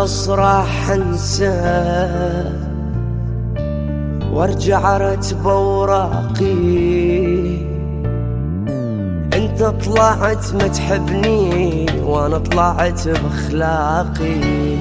خلص راح انساه وارجع ارتب اوراقي. انت طلعت ما تحبني وانا طلعت باخلاقي.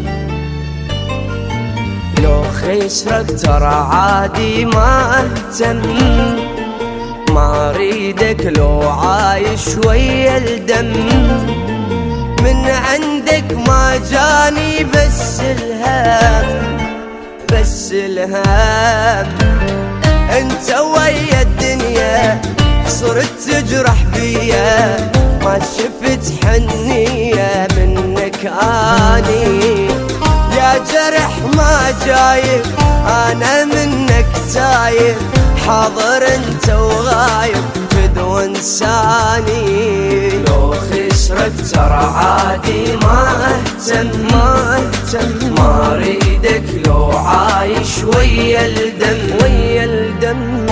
لو خسرك ترى عادي ما اهتم، ما اريدك لو عايش ويا الدم. من عندك ما جاني بس الهم، بس الهم. انت ويا الدنيا صرت تجرح بيا، ما شفت حنية منك اني. يا جرح ما جايب انا منك تايب، حاضر انت وغايب فدو انساني. لو خسرك ترى عادي ما اهتم، ما اهتم. ما اريدك لو عايش ويا الدم، ويا الدم.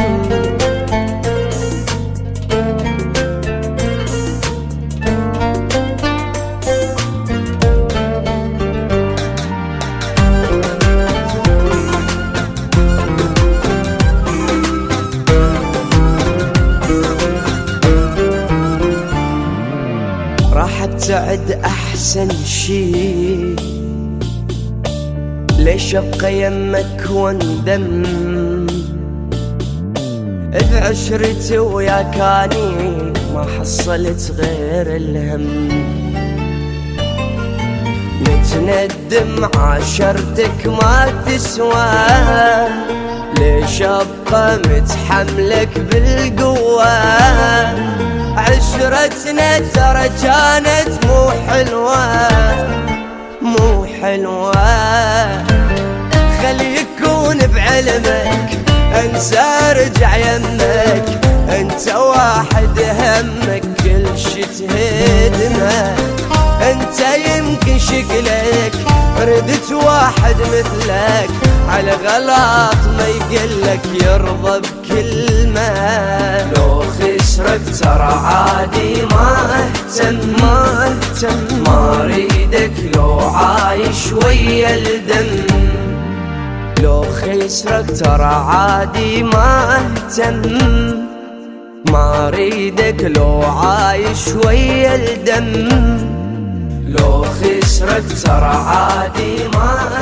راح ابتعد احسن شي، ليش ابقى يمك واندم؟ بعشرتي وياك اني ما حصلت غير الهم. متندم عاشرتك ما تسوى، ليش ابقى متحملك بالقوة؟ عشرتنا ترى كانت مو حلوة، مو حلوة. خلي يكون بعلمك انسى ارجع يمك. انت واحد همك كل شي تهدمه. انت يمكن شكلك ردت واحد مثلك، على غلط ما يقلك يرضى بكلمة. لو خسرك ترى عادي ما اهتم، ما اهتم. ما اريدك لو عايش ويا الدم. لو خسرك ترى عادي ما اهتم، ما اريدك لو عايش ويا الدم. لو خسرك ترى عادي ما